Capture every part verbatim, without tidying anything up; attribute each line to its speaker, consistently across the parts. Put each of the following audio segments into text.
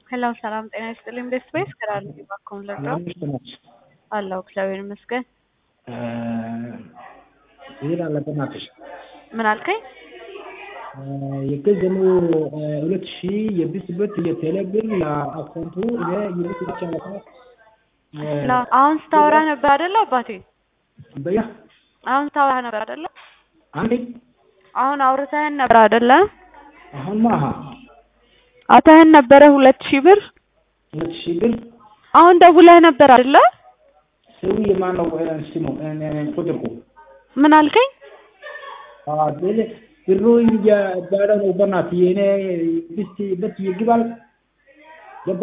Speaker 1: Hello ሰላም ጤና ይስጥልኝ ቤስት ቤስ ከራል ባኮም ለዶ አላው እግዚአብሔር ይመስገን
Speaker 2: ዜና ለበናትሽ
Speaker 1: ምን አልከኝ
Speaker 2: የገዘሙ ሁለት ሺህ የቢስበት የቴሌብር ለአካውንቱ የዩኒት ብቻ ነው
Speaker 1: ላ አሁን ስታወራ ነበር አይደል አባቴ
Speaker 2: በያ
Speaker 1: አሁን ስታወራ ነበር አይደል
Speaker 2: አንዴ
Speaker 1: አሁን አውርተህን ነበር አይደል
Speaker 2: አሁን ማሃ
Speaker 1: አታህን ነበር ሁለት ሺህ ብር
Speaker 2: ሁለት ሺህ ብር
Speaker 1: አሁን ደውለህ ነበር አይደል
Speaker 2: ሰው የማነው ስሙ ቁጥርኩ
Speaker 1: ምን አልከኝ
Speaker 2: አ ደለ ብሩ ይያዳራ ነው በናት የኔ ቢስቲ በት ይግባል ገባ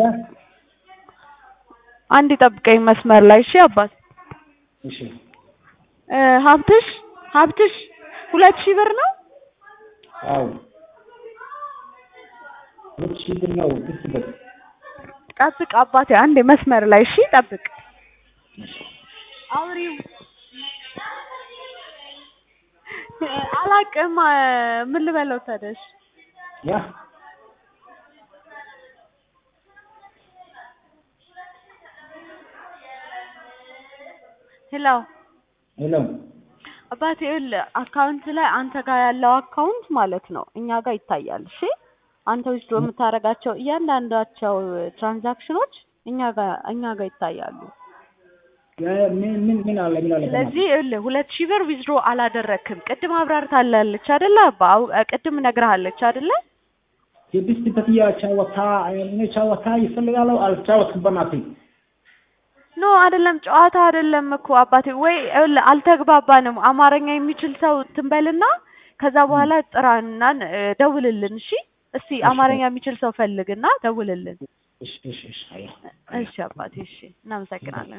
Speaker 1: አንድ ጠብቀኝ መስመር ላይ እሺ አባት
Speaker 2: እሺ
Speaker 1: እ ሀብትሽ ሀብትሽ ሁለት ሺህ ብር ነው
Speaker 2: አው ሁለት ሺህ ብር ነው ቢስበት
Speaker 1: ጠብቅ አባቴ አንድ መስመር ላይ እሺ ጠብቅ አውሪው አላቅም ምን ልበለው ታደሽ
Speaker 2: ያ
Speaker 1: ሄሎ
Speaker 2: ሄሎ
Speaker 1: አባቴ አካውንት ላይ አንተ ጋር ያለው አካውንት ማለት ነው እኛ ጋር ይታያል እሺ አንተ ውስጥ በመታረጋቸው እያንዳንዳቸው ትራንዛክሽኖች እኛ ጋር እኛ ጋር ይታያሉ
Speaker 2: ምን ምን ምን አለ ምን አለ
Speaker 1: ስለዚህ ሁለት ሺህ ብር ዊዝድሮ አላደረክም ቅድም አብራርታለች አይደለ ቅድም ነግረሃለች አይደለ
Speaker 2: የቢስቲ በትያ ቻወታ እኔ ቻወታ ይፈልጋል አልቻወትም በናት
Speaker 1: ኖ አይደለም ጨዋታ አይደለም እኮ አባቴ ወይ አልተግባባንም አማርኛ የሚችል ሰው ትንበልና ከዛ በኋላ ጥራና ደውልልን እሺ እስቲ አማርኛ የሚችል ሰው ፈልግና ደውልልን
Speaker 2: እሺ እሺ እሺ
Speaker 1: እሺ አባቴ እሺ እናመሰግናለን